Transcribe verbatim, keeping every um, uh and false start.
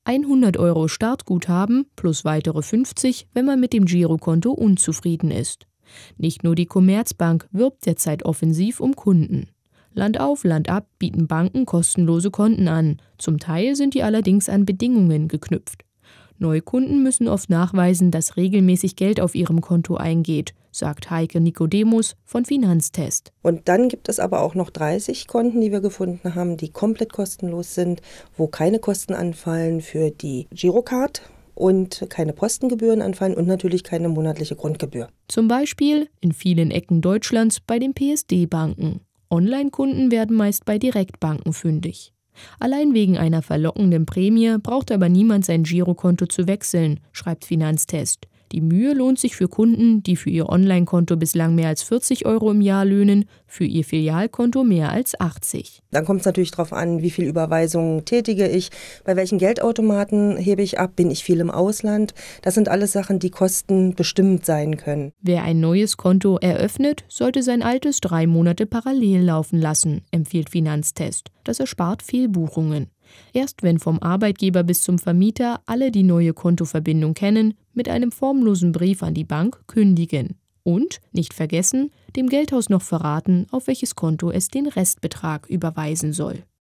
hundert Euro Startguthaben plus weitere fünfzig, wenn man mit dem Girokonto unzufrieden ist. Nicht nur die Commerzbank wirbt derzeit offensiv um Kunden. Land auf, Land ab bieten Banken kostenlose Konten an. Zum Teil sind die allerdings an Bedingungen geknüpft. Neukunden müssen oft nachweisen, dass regelmäßig Geld auf ihrem Konto eingeht, sagt Heike Nikodemus von Finanztest. Und dann gibt es aber auch noch dreißig Konten, die wir gefunden haben, die komplett kostenlos sind, wo keine Kosten anfallen für die Girocard und keine Postengebühren anfallen und natürlich keine monatliche Grundgebühr. Zum Beispiel in vielen Ecken Deutschlands bei den P S D-Banken. Online-Kunden werden meist bei Direktbanken fündig. Allein wegen einer verlockenden Prämie braucht aber niemand sein Girokonto zu wechseln, schreibt Finanztest. Die Mühe lohnt sich für Kunden, die für ihr Online-Konto bislang mehr als vierzig Euro im Jahr löhnen, für ihr Filialkonto mehr als achtzig. Dann kommt es natürlich darauf an, wie viel Überweisungen tätige ich, bei welchen Geldautomaten hebe ich ab, bin ich viel im Ausland. Das sind alles Sachen, die kostenbestimmt sein können. Wer ein neues Konto eröffnet, sollte sein altes drei Monate parallel laufen lassen, empfiehlt Finanztest. Das erspart Fehlbuchungen. Erst wenn vom Arbeitgeber bis zum Vermieter alle die neue Kontoverbindung kennen, mit einem formlosen Brief an die Bank kündigen. Und, nicht vergessen, dem Geldhaus noch verraten, auf welches Konto es den Restbetrag überweisen soll.